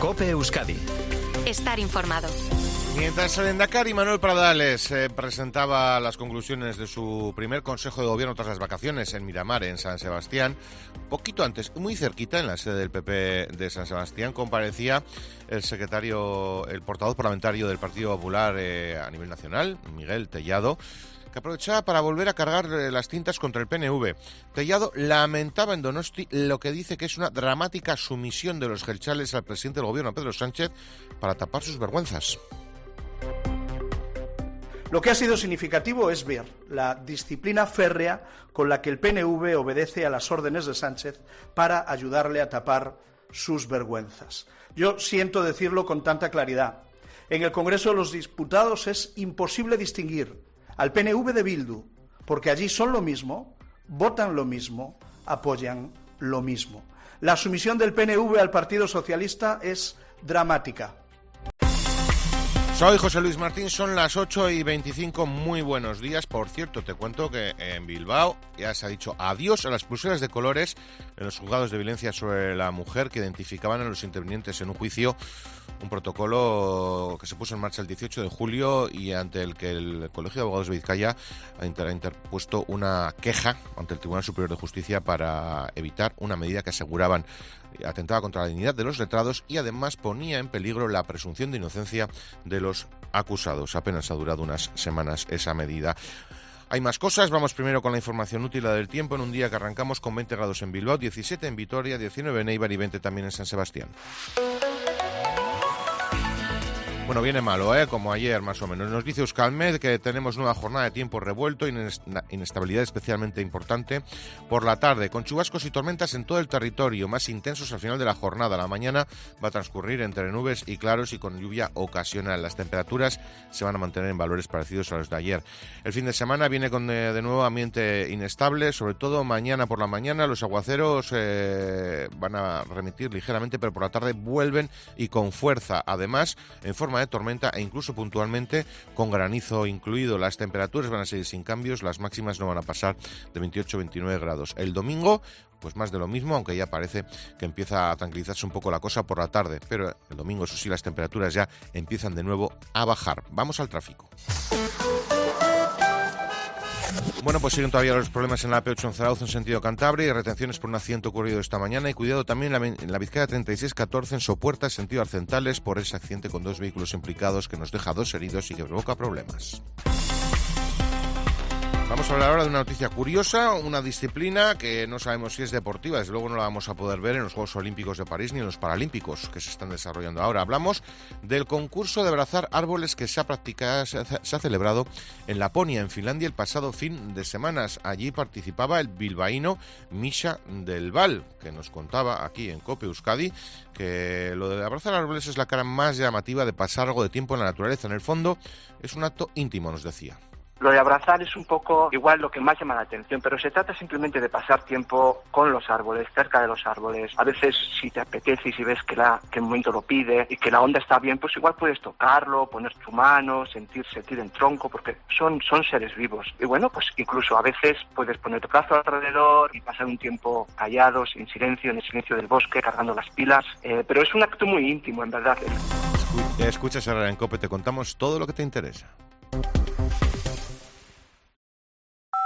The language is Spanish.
COPE Euskadi. Estar informado. Mientras el Endacari Manuel Pradales presentaba las conclusiones de su primer Consejo de Gobierno tras las vacaciones en Miramar, en San Sebastián, poquito antes, muy cerquita, en la sede del PP de San Sebastián, comparecía el portavoz parlamentario del Partido Popular a nivel nacional, Miguel Tellado, que aprovechaba para volver a cargar las tintas contra el PNV. Tellado lamentaba en Donosti lo que dice que es una dramática sumisión de los jeltzales al presidente del Gobierno, Pedro Sánchez, para tapar sus vergüenzas. Lo que ha sido significativo es ver la disciplina férrea con la que el PNV obedece a las órdenes de Sánchez para ayudarle a tapar sus vergüenzas. Yo siento decirlo con tanta claridad. En el Congreso de los Diputados es imposible distinguir al PNV de Bildu, porque allí son lo mismo, votan lo mismo, apoyan lo mismo. La sumisión del PNV al Partido Socialista es dramática. Soy José Luis Martín, son las 8:25, muy buenos días. Por cierto, te cuento que en Bilbao ya se ha dicho adiós a las pulseras de colores en los juzgados de violencia sobre la mujer que identificaban a los intervinientes en un juicio, un protocolo que se puso en marcha el 18 de julio y ante el que el Colegio de Abogados de Vizcaya ha interpuesto una queja ante el Tribunal Superior de Justicia para evitar una medida que aseguraban atentaba contra la dignidad de los letrados y además ponía en peligro la presunción de inocencia de los acusados. Apenas ha durado unas semanas esa medida. Hay más cosas, vamos primero con la información útil, la del tiempo, en un día que arrancamos con 20 grados en Bilbao, 17 en Vitoria, 19 en Eibar y 20 también en San Sebastián. Bueno, viene malo, como ayer más o menos. Nos dice Euskalmet que tenemos nueva jornada de tiempo revuelto, inestabilidad especialmente importante por la tarde, con chubascos y tormentas en todo el territorio, más intensos al final de la jornada. La mañana va a transcurrir entre nubes y claros y con lluvia ocasional. Las temperaturas se van a mantener en valores parecidos a los de ayer. El fin de semana viene con de nuevo ambiente inestable, sobre todo mañana por la mañana. Los aguaceros van a remitir ligeramente, pero por la tarde vuelven y con fuerza. Además, en forma de tormenta e incluso puntualmente con granizo incluido. Las temperaturas van a seguir sin cambios, las máximas no van a pasar de 28-29 grados. El domingo, pues más de lo mismo, aunque ya parece que empieza a tranquilizarse un poco la cosa por la tarde, pero el domingo, eso sí, las temperaturas ya empiezan de nuevo a bajar. Vamos al tráfico. Bueno, pues siguen todavía los problemas en la AP8 en Zarauz en sentido Cantabria y retenciones por un accidente ocurrido esta mañana y cuidado también en la Vizcaya 3614 en Sopuerta, sentido Arcentales, por ese accidente con 2 vehículos implicados que nos deja 2 heridos y que provoca problemas. Vamos a hablar ahora de una noticia curiosa, una disciplina que no sabemos si es deportiva, desde luego no la vamos a poder ver en los Juegos Olímpicos de París ni en los Paralímpicos que se están desarrollando ahora. Hablamos del concurso de abrazar árboles que se ha celebrado en Laponia, en Finlandia, el pasado fin de semana. Allí participaba el bilbaíno Misha del Val, que nos contaba aquí en COPE Euskadi que lo de abrazar árboles es la cara más llamativa de pasar algo de tiempo en la naturaleza. En el fondo es un acto íntimo, nos decía. Lo de abrazar es un poco igual lo que más llama la atención, pero se trata simplemente de pasar tiempo con los árboles, cerca de los árboles. A veces si te apetece y si ves que el momento lo pide y que la onda está bien, pues igual puedes tocarlo, poner tu mano, sentir el tronco, porque son seres vivos. Y bueno, pues incluso a veces puedes poner tu brazo alrededor y pasar un tiempo callados, en el silencio del bosque, cargando las pilas. Pero es un acto muy íntimo, en verdad. Escuchas ahora en COPE, te contamos todo lo que te interesa.